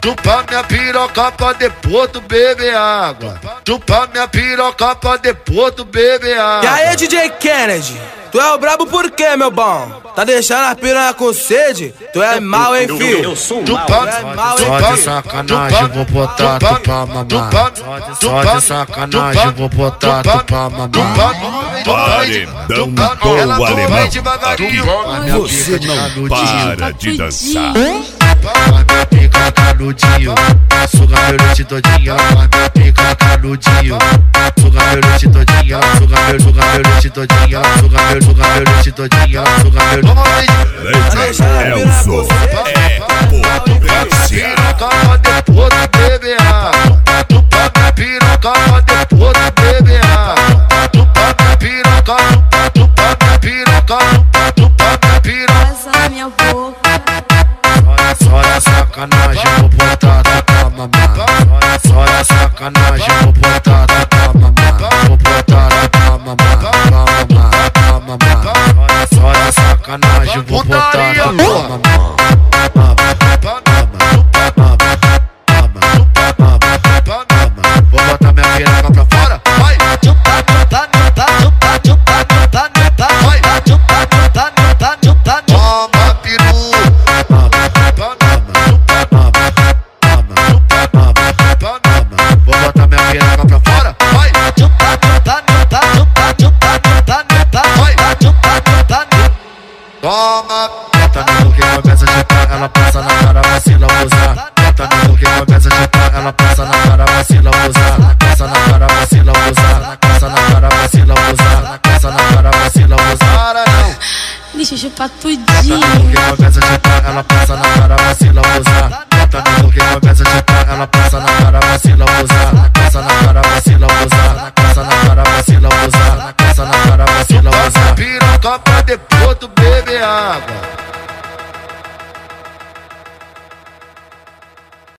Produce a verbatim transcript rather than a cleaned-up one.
Chupa minha piroca pra depois tu beber água. Chupa minha piroca pra depois tu beber água. E aí, D J Kennedy? Tu é o brabo por quê, meu bom? Tá deixando a piranha com sede? Tu é mal, hein, filho? Eu sou Tu é mal, hein, Só de filho? sacanagem vou botar tu pra mamar. Só de sacanagem vou botar tu pra mamar. Paredão do alemão. Você não para de dançar. Vai minha pica canudinho, suga meu leite todinha. Vai minha pica canudinho, suga meu leite todinha. Suga meu, suga meu leite todinha. Suga meu, suga meu leite todinha. Suga meu Leite Elzo é potência. piroca pra depois tu beber água. Chupa minha piroca pra depois tu beber água. Chupa minha piroca, chupa minha piroca, chupa minha piroca. Passa minha boca. Só na sacanagem vou botar tu pra mamar. Só na sacanagem vou botar tu pra mamar. Vou botar tu pra mamar, pra mamar, pra mamar. Só na sacanagem vou botar tu pra mamar. Vou botar minha piroca pra fora. Vai! Chupa, chupa, chupa, chupa, chupa, chupa, chupa. Vai! Chupa, chupa, chupa, chupa. Toma peru. Vou botar minha piroca pra fora. Vai! Chupa, chupa, chupa, chupa, chupa, chupa, chupa. Vai! Chupa, chupa. Toma. Bota no que começa a chupar, ela passa na cara, vacila, usar. Bota no que começa a chupar, ela passa na cara, vacila, usar. Passa na cara, vacila, usar. Passa na cara, vacila, usar. Passa na cara, vacila, usar. Para não. Deixa eu chupar Bota no tudinho. que começa a chupar, ela passa na cara, vacila, usar.